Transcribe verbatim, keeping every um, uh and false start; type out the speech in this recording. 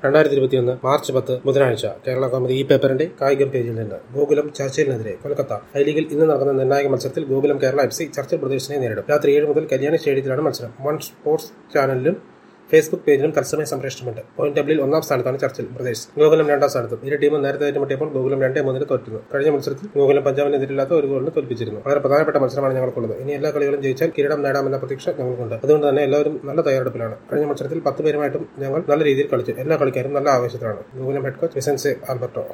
രണ്ടായിരത്തി ഇരുപത്തിയൊന്ന് മാർച്ച് പത്ത് ബുധനാഴ്ച കേരള കൗമുദി ഈ പേപ്പറിന്റെ കായികം പേജിൽ നിന്ന് ഗോകുലം ചർച്ചിലിനെതിരെ കൊൽക്കത്ത. ഐ ലീഗിൽ ഇന്ന് നടക്കുന്ന നിർണായക മത്സരത്തിൽ Gokulam Kerala F C Churchill ബ്രദേഴ്സിനെ നേരിടും. രാത്രി ഏഴ് മുതൽ കല്യാണി സ്റ്റേഡിയത്തിലാണ് മത്സരം. വൺ സ്പോർട്സ് ചാനലിലും ഫേസ്ബുക്ക് പേജിലും തത്സമയ സംപ്രേഷണമുണ്ട്. പോയിന്റ് ടേബിളിൽ ഒന്നാം സ്ഥാനത്താണ് ചർച്ചിൽ ബ്രദേഴ്സ്. ഗോകുലം രണ്ടാം സ്ഥാനത്തും. ഇരു ടീമും നേരത്തെ ഏറ്റുമുട്ടിയപ്പോൾ ഗോകുലം രണ്ടേ മൂന്നിന് തോറ്റിരുന്നു. കഴിഞ്ഞ മത്സരത്തിൽ ഗോകുലം പഞ്ചാബിനെതിരില്ലാത്ത ഒരു ഗോളിന് തോൽപ്പിച്ചിരുന്നു. വളരെ പ്രധാനപ്പെട്ട മത്സരമാണ് ഞങ്ങൾക്കുള്ളത്. ഇനി എല്ലാ കളികളും ജയിച്ചാൽ കിരീടം നേടാമെന്ന പ്രതീക്ഷ ഞങ്ങൾക്കുണ്ട്. അതുകൊണ്ട് തന്നെ എല്ലാവരും നല്ല തയ്യാറെടുപ്പിലാണ്. കഴിഞ്ഞ മത്സരത്തിൽ പത്ത് പേരുമായിട്ടും ഞങ്ങൾ നല്ല രീതിയിൽ കളിച്ചു. എല്ലാ കളിക്കാരും നല്ല ആവേശത്തിലാണ്. Gokulam head coach Vincenzo Alberto.